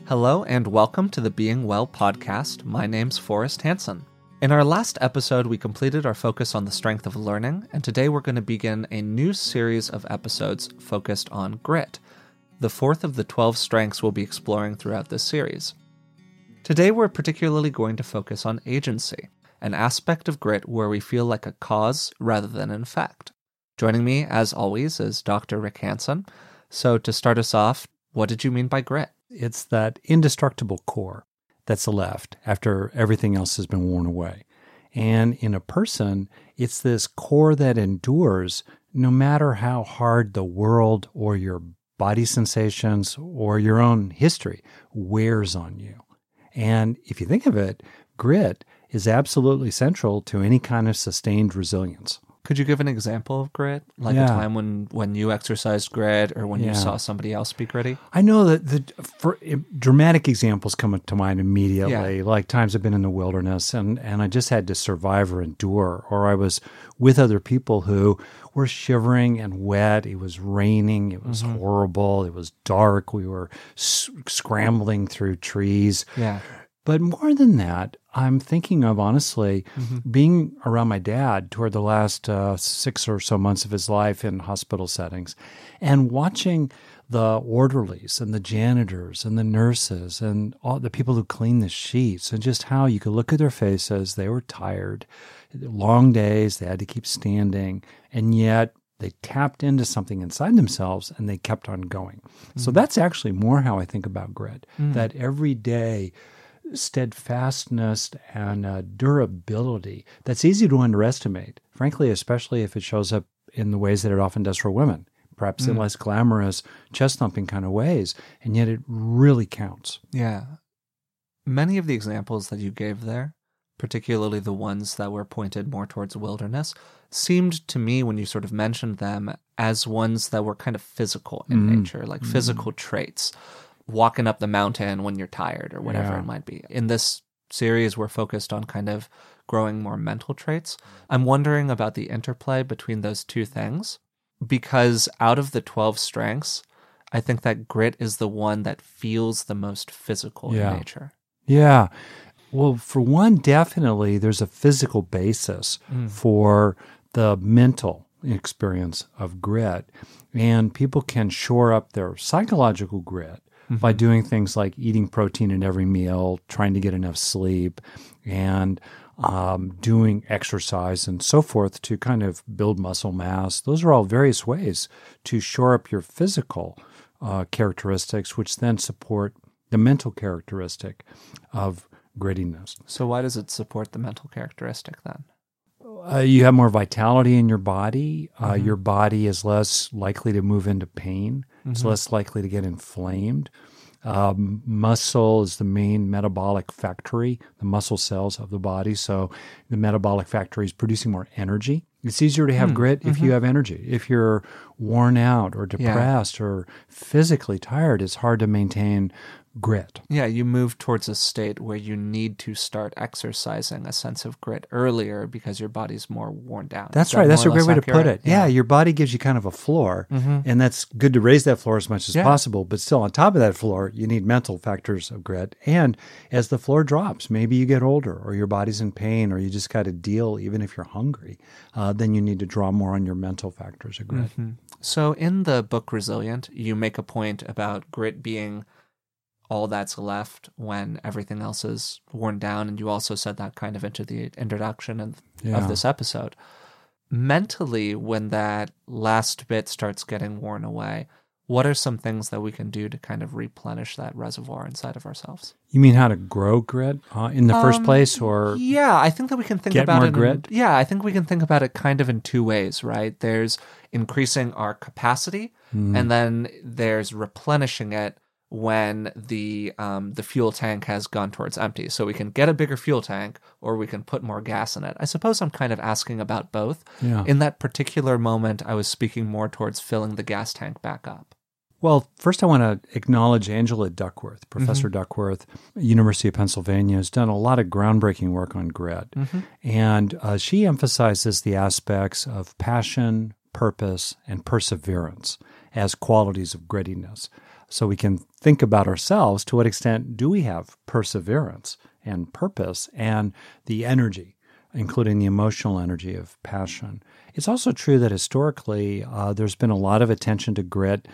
Hello and welcome to the Being Well podcast. My name's Forrest Hansen. In our last episode, we completed our focus on the strength of learning, and today we're going to begin a new series of episodes focused on grit. The fourth of the 12 strengths we'll be exploring throughout this series. Today we're particularly going to focus on agency, an aspect of grit where we feel like a cause rather than an effect. Joining me, as always, is Dr. Rick Hansen. So to start us off, what did you mean by grit? It's that indestructible core that's left after everything else has been worn away. And in a person, it's this core that endures no matter how hard the world or your body sensations or your own history wears on you. And if you think of it, grit is absolutely central to any kind of sustained resilience. Could you give an example of grit? Like a time when you exercised grit or when you saw somebody else be gritty? I know that dramatic examples come to mind immediately, like times I've been in the wilderness and I just had to survive or endure, or I was with other people who were shivering and wet. It was raining. It was horrible. It was dark. We were scrambling through trees. Yeah. But more than that, I'm thinking of, honestly, being around my dad toward the last 6 or so months of his life in hospital settings and watching the orderlies and the janitors and the nurses and all the people who clean the sheets and just how you could look at their faces. They were tired, long days, they had to keep standing, and yet they tapped into something inside themselves and they kept on going. So that's actually more how I think about grit, that every day steadfastness and durability that's easy to underestimate, frankly, especially if it shows up in the ways that it often does for women, perhaps in less glamorous, chest-thumping kind of ways, and yet it really counts. Yeah. Many of the examples that you gave there, particularly the ones that were pointed more towards wilderness, seemed to me, when you sort of mentioned them, as ones that were kind of physical in nature, like physical traits. Walking up the mountain when you're tired or whatever it might be. In this series, we're focused on kind of growing more mental traits. I'm wondering about the interplay between those two things, because out of the 12 strengths, I think that grit is the one that feels the most physical in nature. Yeah. Well, for one, definitely there's a physical basis for the mental experience of grit, and people can shore up their psychological grit by doing things like eating protein in every meal, trying to get enough sleep, and doing exercise and so forth to kind of build muscle mass. Those are all various ways to shore up your physical characteristics, which then support the mental characteristic of grittiness. So why does it support the mental characteristic then? You have more vitality in your body. Your body is less likely to move into pain. It's less likely to get inflamed. Muscle is the main metabolic factory, the muscle cells of the body. So the metabolic factory is producing more energy. It's easier to have grit if you have energy. If you're worn out or depressed or physically tired, it's hard to maintain grit. Yeah, you move towards a state where you need to start exercising a sense of grit earlier because your body's more worn down. That's right. That's a great way to put it. Yeah, your body gives you kind of a floor, and that's good to raise that floor as much as possible. But still, on top of that floor, you need mental factors of grit. And as the floor drops, maybe you get older or your body's in pain or you just got to deal, even if you're hungry, then you need to draw more on your mental factors of grit. So in the book Resilient, you make a point about grit being all that's left when everything else is worn down. And you also said that kind of into the introduction of this episode. Mentally, when that last bit starts getting worn away, what are some things that we can do to kind of replenish that reservoir inside of ourselves? You mean how to grow grit in the first place, or I think that we can think get about more it. Grit? I think we can think about it kind of in two ways, right? There's increasing our capacity, and then there's replenishing it when the fuel tank has gone towards empty. So we can get a bigger fuel tank or we can put more gas in it. I suppose I'm kind of asking about both. Yeah. In that particular moment, I was speaking more towards filling the gas tank back up. Well, first I want to acknowledge Angela Duckworth. Professor Duckworth, University of Pennsylvania, has done a lot of groundbreaking work on grit. And she emphasizes the aspects of passion, purpose, and perseverance as qualities of grittiness. so we can think about ourselves. To what extent do we have perseverance and purpose and the energy, including the emotional energy of passion? It's also true that historically there's been a lot of attention to grit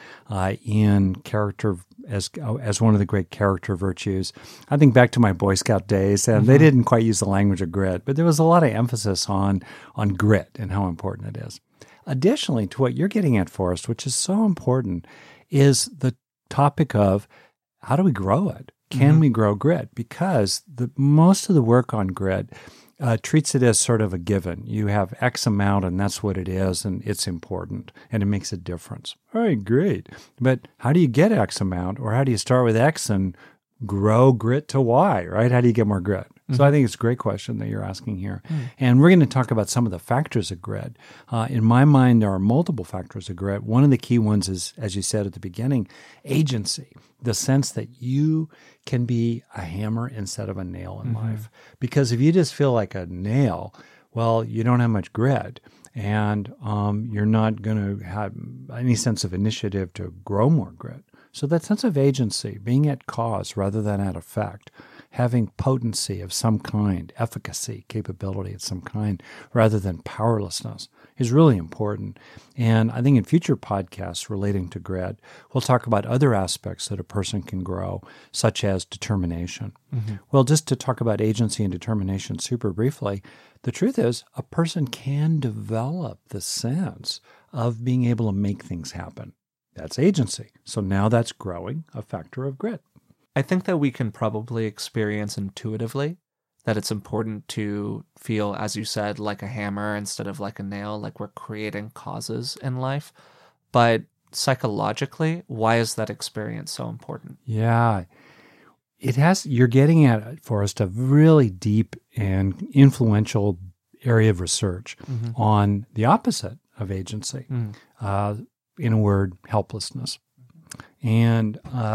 in character as one of the great character virtues. I think back to my Boy Scout days, and they didn't quite use the language of grit, but there was a lot of emphasis on grit and how important it is. Additionally, to what you're getting at, Forrest, which is so important, is the topic of how do we grow it? Can we grow grit? Because most of the work on grit treats it as sort of a given. You have X amount, and that's what it is, and it's important, and it makes a difference. All right, great. But how do you get X amount, or how do you start with X and grow grit to Y, right? How do you get more grit? So I think it's a great question that you're asking here. And we're going to talk about some of the factors of grit. In my mind, there are multiple factors of grit. One of the key ones is, as you said at the beginning, agency, the sense that you can be a hammer instead of a nail in life. Because if you just feel like a nail, well, you don't have much grit, and you're not going to have any sense of initiative to grow more grit. So that sense of agency, being at cause rather than at effect, having potency of some kind, efficacy, capability of some kind, rather than powerlessness, is really important. And I think in future podcasts relating to grit, we'll talk about other aspects that a person can grow, such as determination. Well, just to talk about agency and determination super briefly, the truth is a person can develop the sense of being able to make things happen. That's agency. So now that's growing a factor of grit. I think that we can probably experience intuitively that it's important to feel, as you said, like a hammer instead of like a nail, like we're creating causes in life. But psychologically, why is that experience so important? Yeah. You're getting at, Forrest, a really deep and influential area of research on the opposite of agency. In a word, helplessness. And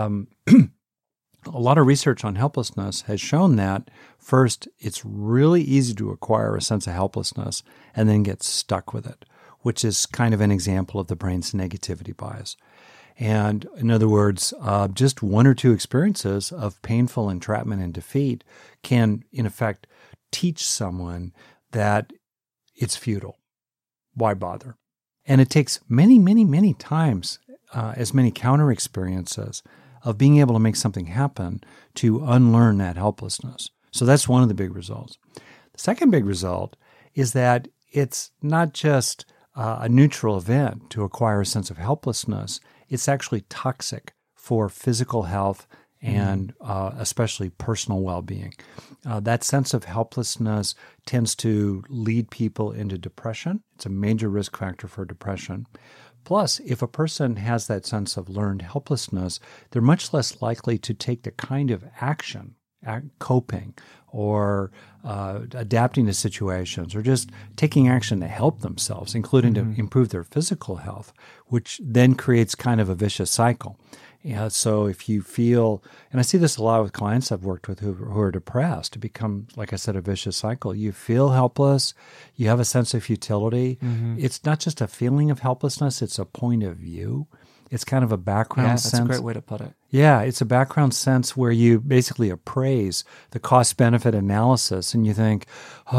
a lot of research on helplessness has shown that, first, it's really easy to acquire a sense of helplessness and then get stuck with it, which is kind of an example of the brain's negativity bias. And in other words, just one or two experiences of painful entrapment and defeat can, in effect, teach someone that it's futile. Why bother? And it takes many, many, many times, as many counter experiences of being able to make something happen to unlearn that helplessness. So that's one of the big results. The second big result is that it's not just a neutral event to acquire a sense of helplessness. It's actually toxic for physical health and especially personal well-being. That sense of helplessness tends to lead people into depression. It's a major risk factor for depression. Plus, if a person has that sense of learned helplessness, they're much less likely to take the kind of action, coping, or adapting to situations, or just taking action to help themselves, including to improve their physical health, which then creates kind of a vicious cycle. Yeah, so if you feel, and I see this a lot with clients I've worked with who are depressed, it becomes, like I said, a vicious cycle. You feel helpless, you have a sense of futility. It's not just a feeling of helplessness, it's a point of view. It's kind of a background sense. That's a great way to put it. Yeah, it's a background sense where you basically appraise the cost-benefit analysis and you think,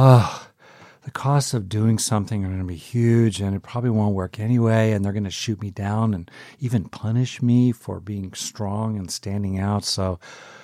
the costs of doing something are going to be huge and it probably won't work anyway, and they're going to shoot me down and even punish me for being strong and standing out. So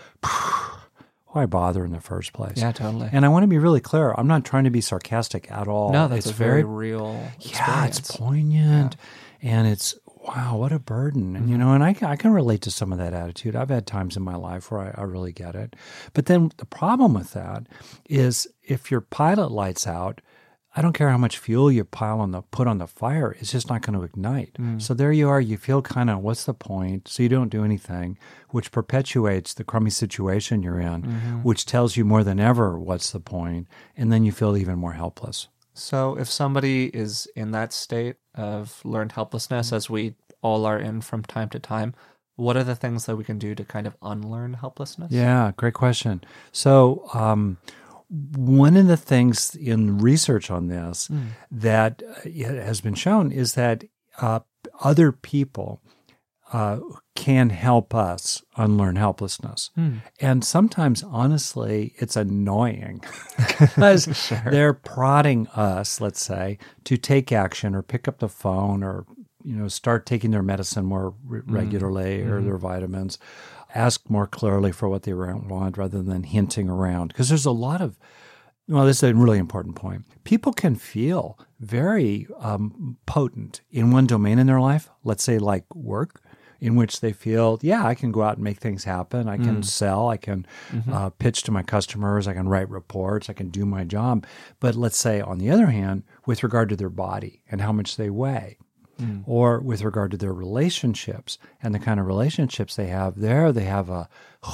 why bother in the first place? Yeah, totally. And I want to be really clear. I'm not trying to be sarcastic at all. No, that's a very real experience. Yeah, it's poignant and it's, wow, what a burden. And, and I can relate to some of that attitude. I've had times in my life where I really get it. But then the problem with that is if your pilot lights out, I don't care how much fuel you put on the fire, it's just not going to ignite. So there you are, you feel kind of, what's the point? So you don't do anything, which perpetuates the crummy situation you're in, which tells you more than ever what's the point, and then you feel even more helpless. So if somebody is in that state of learned helplessness, as we all are in from time to time, what are the things that we can do to kind of unlearn helplessness? Yeah, great question. So one of the things in research on this that has been shown is that other people can help us unlearn helplessness. And sometimes, honestly, it's annoying because they're prodding us, let's say, to take action or pick up the phone or, start taking their medicine more regularly or their vitamins, ask more clearly for what they want rather than hinting around. Because there's a lot of, this is a really important point. People can feel very potent in one domain in their life, let's say like work, in which they feel, I can go out and make things happen. I can sell. I can pitch to my customers. I can write reports. I can do my job. But let's say, on the other hand, with regard to their body and how much they weigh, or with regard to their relationships and the kind of relationships they have there, they have a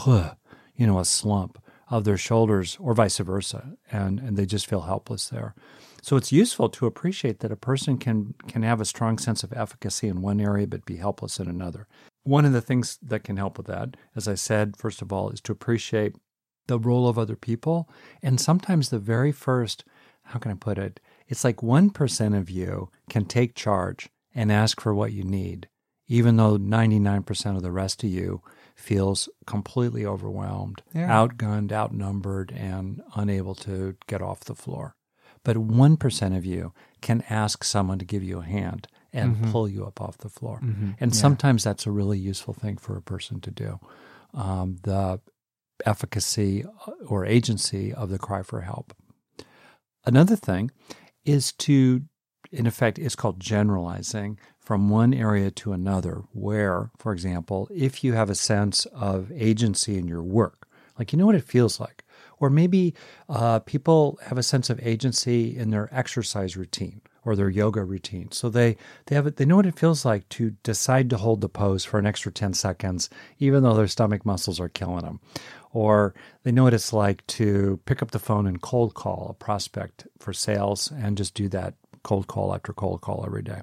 slump of their shoulders or vice versa, and they just feel helpless there. So it's useful to appreciate that a person can have a strong sense of efficacy in one area but be helpless in another. One of the things that can help with that, as I said, first of all, is to appreciate the role of other people. And sometimes the very first, how can I put it? It's like 1% of you can take charge and ask for what you need, even though 99% of the rest of you feels completely overwhelmed, outgunned, outnumbered, and unable to get off the floor. But 1% of you can ask someone to give you a hand and pull you up off the floor. And sometimes that's a really useful thing for a person to do. The efficacy or agency of the cry for help. Another thing is to, in effect, it's called generalizing from one area to another, where, for example, if you have a sense of agency in your work, like what it feels like, or maybe people have a sense of agency in their exercise routine or their yoga routine. So they know what it feels like to decide to hold the pose for an extra 10 seconds, even though their stomach muscles are killing them. Or they know what it's like to pick up the phone and cold call a prospect for sales and just do that cold call after cold call every day.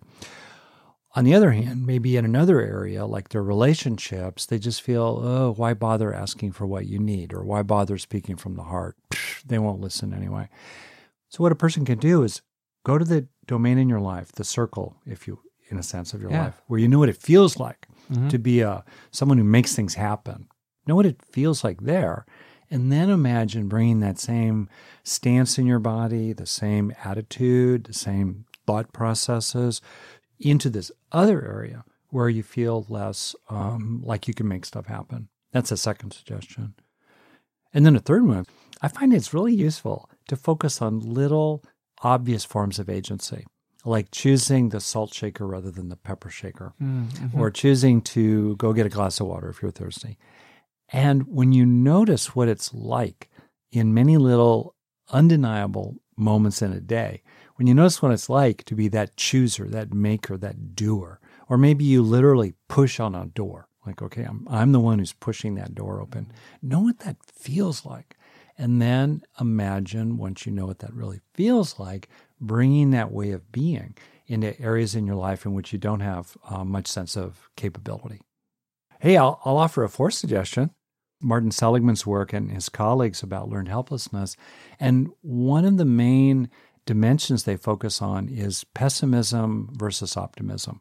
On the other hand, maybe in another area, like their relationships, they just feel, why bother asking for what you need? Or why bother speaking from the heart? They won't listen anyway. So what a person can do is go to the domain in your life, the circle, in a sense of your life, where you know what it feels like to be someone who makes things happen. Know what it feels like there. And then imagine bringing that same stance in your body, the same attitude, the same thought processes into this other area where you feel less like you can make stuff happen. That's a second suggestion. And then a third one, I find it's really useful to focus on little obvious forms of agency, like choosing the salt shaker rather than the pepper shaker, or choosing to go get a glass of water if you're thirsty. And when you notice what it's like in many little undeniable moments in a day, when you notice what it's like to be that chooser, that maker, that doer, or maybe you literally push on a door, like, okay, I'm the one who's pushing that door open. Know what that feels like. And then imagine, once you know what that really feels like, bringing that way of being into areas in your life in which you don't have much sense of capability. Hey, I'll offer a fourth suggestion. Martin Seligman's work and his colleagues about learned helplessness. And one of the main dimensions they focus on is pessimism versus optimism,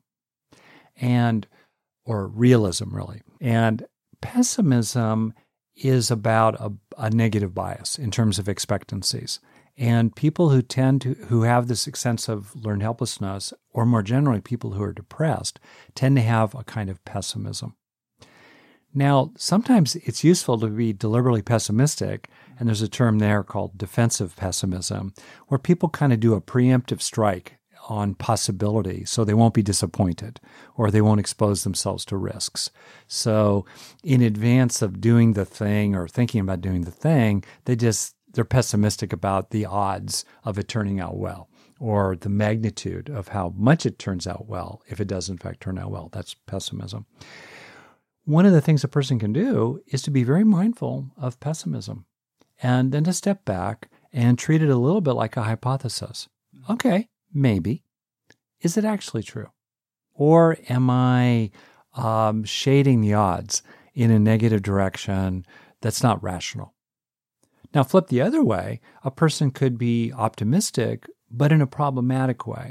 or realism, really. And pessimism is about a negative bias in terms of expectancies. And people who have this sense of learned helplessness, or more generally, people who are depressed, tend to have a kind of pessimism. Now, sometimes it's useful to be deliberately pessimistic, and there's a term there called defensive pessimism, where people kind of do a preemptive strike on possibility so they won't be disappointed or they won't expose themselves to risks. So in advance of doing the thing or thinking about doing the thing, they're pessimistic about the odds of it turning out well, or the magnitude of how much it turns out well if it does in fact turn out well. That's pessimism. One of the things a person can do is to be very mindful of pessimism and then to step back and treat it a little bit like a hypothesis. Okay, maybe. Is it actually true? Or am I shading the odds in a negative direction that's not rational? Now, flip the other way, a person could be optimistic, but in a problematic way.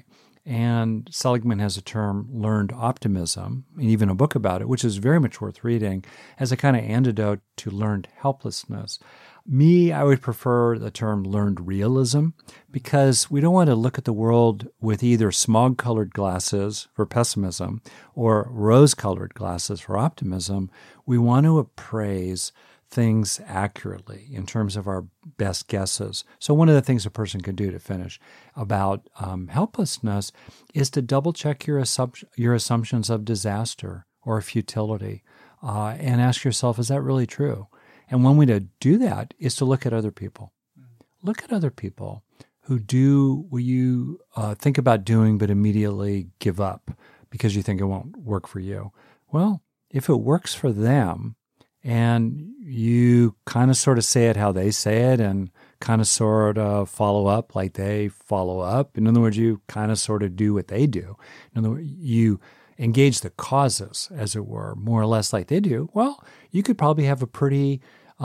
And Seligman has a term, learned optimism, and even a book about it, which is very much worth reading, as a kind of antidote to learned helplessness. Me, I would prefer the term learned realism, because we don't want to look at the world with either smog-colored glasses for pessimism or rose-colored glasses for optimism. We want to appraise things accurately in terms of our best guesses. So one of the things a person can do to finish about helplessness is to double-check your assumptions of disaster or futility and ask yourself, is that really true? And one way to do that is to look at other people. Look at other people who do what you think about doing but immediately give up because you think it won't work for you. Well, if it works for them and you kind of sort of say it how they say it and kind of sort of follow up like they follow up, in other words, you kind of sort of do what they do. In other words, you engage the causes, as it were, more or less like they do, well, you could probably have a pretty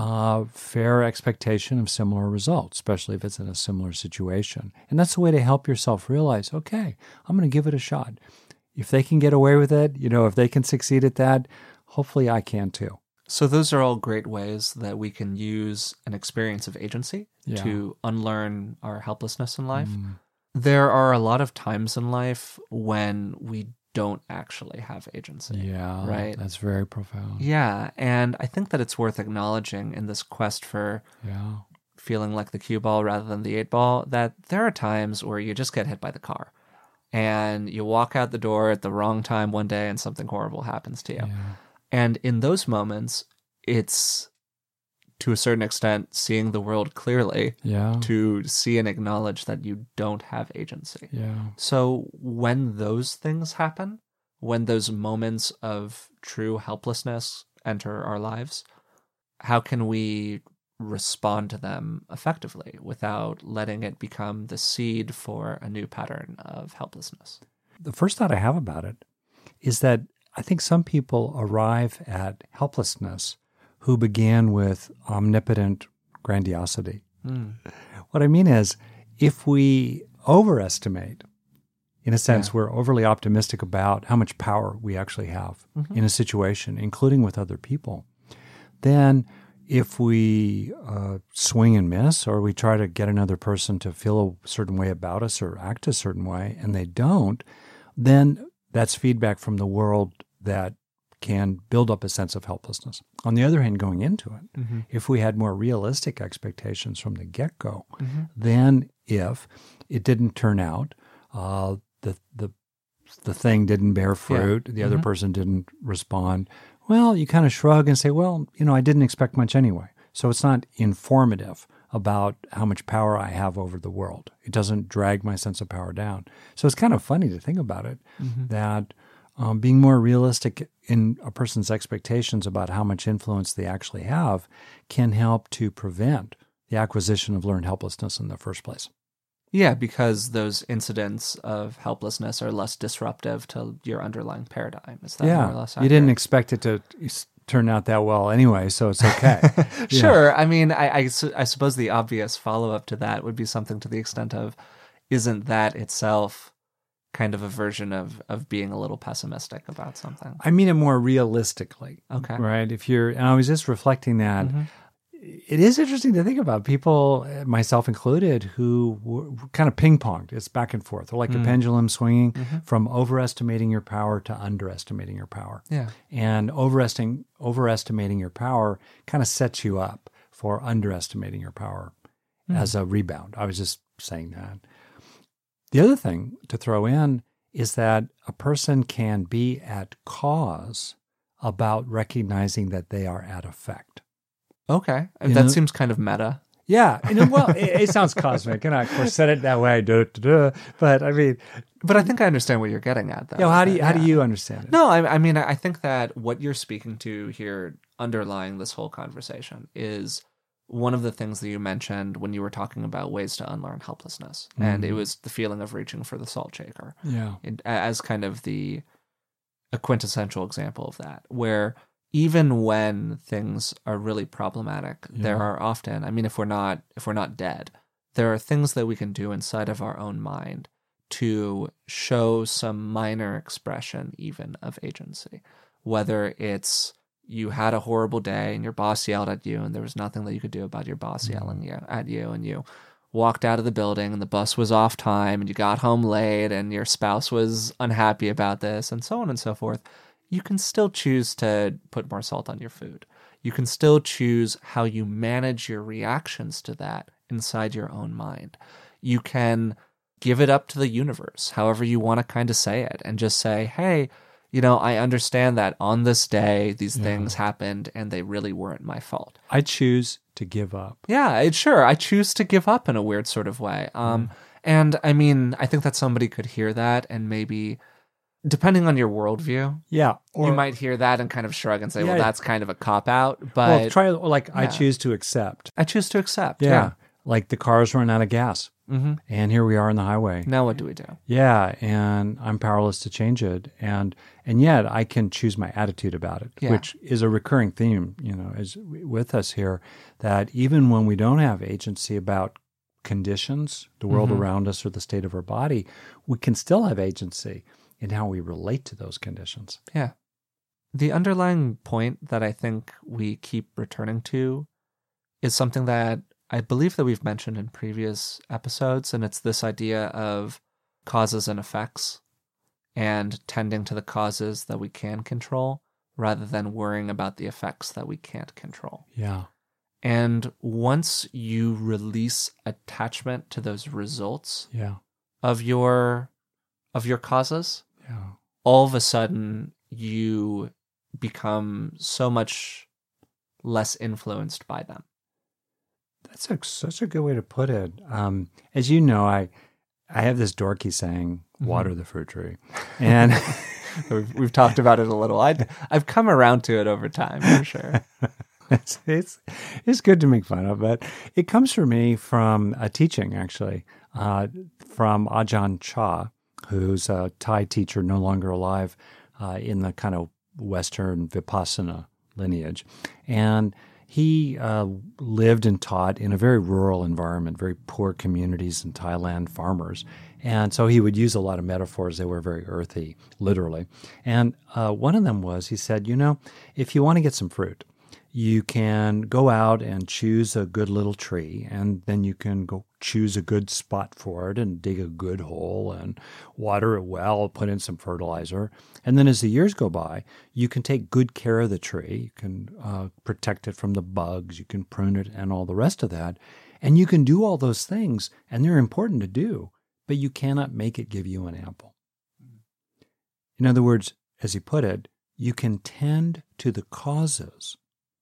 fair expectation of similar results, especially if it's in a similar situation. And that's a way to help yourself realize, okay, I'm going to give it a shot. If they can get away with it, if they can succeed at that, hopefully I can too. So those are all great ways that we can use an experience of agency to unlearn our helplessness in life. There are a lot of times in life when we don't actually have agency. Yeah, right? That's very profound. Yeah, and I think that it's worth acknowledging in this quest for feeling like the cue ball rather than the 8-ball, that there are times where you just get hit by the car and you walk out the door at the wrong time one day and something horrible happens to you. Yeah. And in those moments, it's, to a certain extent, seeing the world clearly to see and acknowledge that you don't have agency. Yeah. So when those things happen, when those moments of true helplessness enter our lives, how can we respond to them effectively without letting it become the seed for a new pattern of helplessness? The first thought I have about it is that I think some people arrive at helplessness who began with omnipotent grandiosity. What I mean is, if we overestimate, in a sense, we're overly optimistic about how much power we actually have in a situation, including with other people, then if we swing and miss, or we try to get another person to feel a certain way about us or act a certain way, and they don't, then that's feedback from the world that can build up a sense of helplessness. On the other hand, going into it, if we had more realistic expectations from the get-go, then if it didn't turn out, the thing didn't bear fruit, the other person didn't respond, well, you kind of shrug and say, well, I didn't expect much anyway. So it's not informative about how much power I have over the world. It doesn't drag my sense of power down. So it's kind of funny to think about it, that being more realistic in a person's expectations about how much influence they actually have can help to prevent the acquisition of learned helplessness in the first place. Yeah, because those incidents of helplessness are less disruptive to your underlying paradigm. Is that more or less accurate? You didn't expect it to turn out that well anyway, so it's okay. Sure. I mean, I suppose the obvious follow-up to that would be something to the extent of, isn't that itself kind of a version of being a little pessimistic about something? I mean it more realistically. Okay. Right? And I was just reflecting that it is interesting to think about people, myself included, who kind of ping-ponged. It's back and forth. They're like a pendulum swinging from overestimating your power to underestimating your power. Yeah. And overestimating your power kind of sets you up for underestimating your power as a rebound. I was just saying that. The other thing to throw in is that a person can be at cause about recognizing that they are at effect. Okay. That seems kind of meta. Yeah. Well, it sounds cosmic, and I, of course, said it that way. But I mean... But I think I understand what you're getting at, though. Yeah, how do you understand it? No, I mean, I think that what you're speaking to here, underlying this whole conversation, is one of the things that you mentioned when you were talking about ways to unlearn helplessness. And it was the feeling of reaching for the salt shaker. Yeah. As kind of a quintessential example of that, where even when things are really problematic, there are often, I mean, if we're not dead, there are things that we can do inside of our own mind to show some minor expression even of agency. Whether it's you had a horrible day and your boss yelled at you and there was nothing that you could do about your boss yelling at you, and you walked out of the building and the bus was off time and you got home late and your spouse was unhappy about this, and so on and so forth, you can still choose to put more salt on your food. You can still choose how you manage your reactions to that inside your own mind. You can give it up to the universe, however you want to kind of say it, and just say, hey, I understand that on this day, these things happened and they really weren't my fault. I choose to give up. Yeah, sure. I choose to give up in a weird sort of way. And I mean, I think that somebody could hear that and maybe, depending on your worldview, you might hear that and kind of shrug and say, well, that's kind of a cop-out. But I choose to accept. I choose to accept. Yeah. Like the car's run out of gas. Mm-hmm. And here we are on the highway. Now what do we do? Yeah, and I'm powerless to change it. And yet I can choose my attitude about it, which is a recurring theme, is with us here, that even when we don't have agency about conditions, the world around us or the state of our body, we can still have agency in how we relate to those conditions. Yeah. The underlying point that I think we keep returning to is something that I believe that we've mentioned in previous episodes, and it's this idea of causes and effects and tending to the causes that we can control rather than worrying about the effects that we can't control. Yeah. And once you release attachment to those results of your causes, all of a sudden you become so much less influenced by them. That's such a good way to put it. As you know, I have this dorky saying, water the fruit tree. And we've talked about it a little. I've come around to it over time, for sure. It's good to make fun of, but it comes for me from a teaching, actually, from Ajahn Chah, who's a Thai teacher no longer alive in the kind of Western Vipassana lineage. And he lived and taught in a very rural environment, very poor communities in Thailand, farmers. And so he would use a lot of metaphors. They were very earthy, literally. And one of them was, he said, if you want to get some fruit, you can go out and choose a good little tree, and then you can go choose a good spot for it and dig a good hole and water it well, put in some fertilizer. And then as the years go by, you can take good care of the tree. You can protect it from the bugs. You can prune it and all the rest of that. And you can do all those things, and they're important to do, but you cannot make it give you an apple. In other words, as he put it, you can tend to the causes.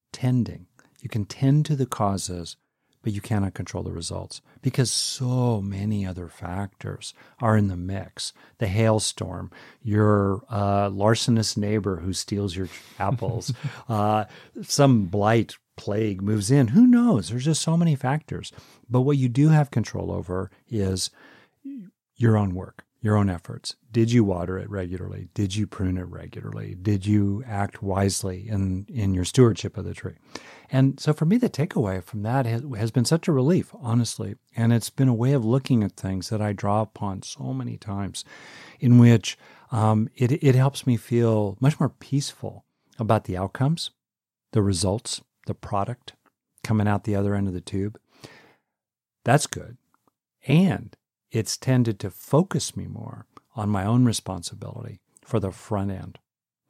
You can tend to the causes, but you cannot control the results because so many other factors are in the mix. The hailstorm, your larcenous neighbor who steals your apples, some blight plague moves in. Who knows? There's just so many factors. But what you do have control over is your own work, your own efforts. Did you water it regularly? Did you prune it regularly? Did you act wisely in your stewardship of the tree? And so for me, the takeaway from that has been such a relief, honestly. And it's been a way of looking at things that I draw upon so many times, in which it helps me feel much more peaceful about the outcomes, the results, the product coming out the other end of the tube. That's good. And it's tended to focus me more on my own responsibility for the front end,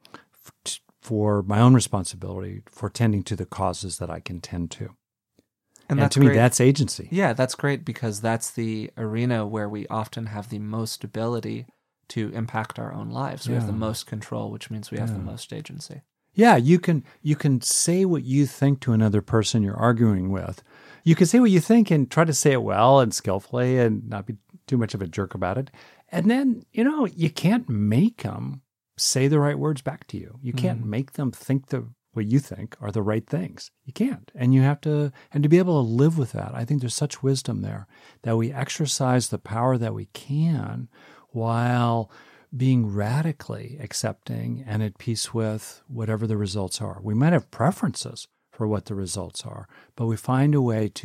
for my own responsibility for tending to the causes that I can tend to. And to me, that's agency. Yeah, that's great because that's the arena where we often have the most ability to impact our own lives. We have the most control, which means we have the most agency. Yeah, you can say what you think to another person you're arguing with. You can say what you think and try to say it well and skillfully and not be too much of a jerk about it. And then, you can't make them say the right words back to you. You can't make them think what you think are the right things. You can't. And you have to, and to be able to live with that, I think there's such wisdom there that we exercise the power that we can while being radically accepting and at peace with whatever the results are. We might have preferences for what the results are, but we find a way to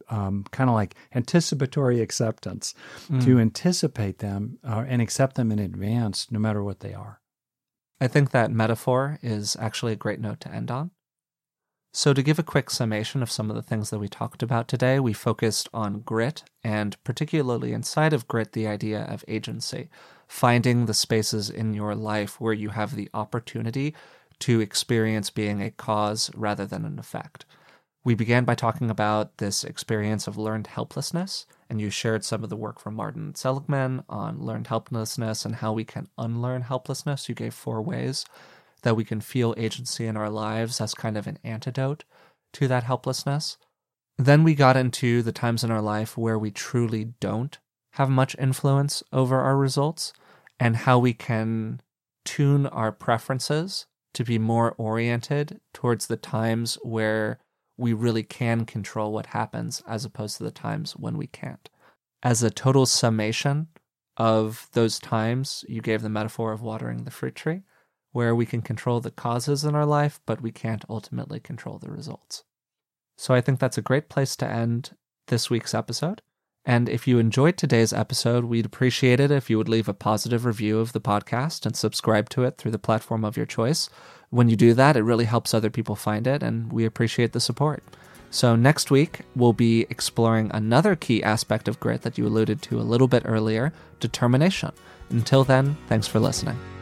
kind of like anticipatory acceptance, to anticipate them and accept them in advance, no matter what they are. I think that metaphor is actually a great note to end on. So to give a quick summation of some of the things that we talked about today, we focused on grit, and particularly inside of grit, the idea of agency, finding the spaces in your life where you have the opportunity to experience being a cause rather than an effect. We began by talking about this experience of learned helplessness, and you shared some of the work from Martin Seligman on learned helplessness and how we can unlearn helplessness. You gave 4 ways that we can feel agency in our lives as kind of an antidote to that helplessness. Then we got into the times in our life where we truly don't have much influence over our results, and how we can tune our preferences to be more oriented towards the times where we really can control what happens as opposed to the times when we can't. As a total summation of those times, you gave the metaphor of watering the fruit tree, where we can control the causes in our life, but we can't ultimately control the results. So I think that's a great place to end this week's episode. And if you enjoyed today's episode, we'd appreciate it if you would leave a positive review of the podcast and subscribe to it through the platform of your choice. When you do that, it really helps other people find it, and we appreciate the support. So next week, we'll be exploring another key aspect of grit that you alluded to a little bit earlier, determination. Until then, thanks for listening.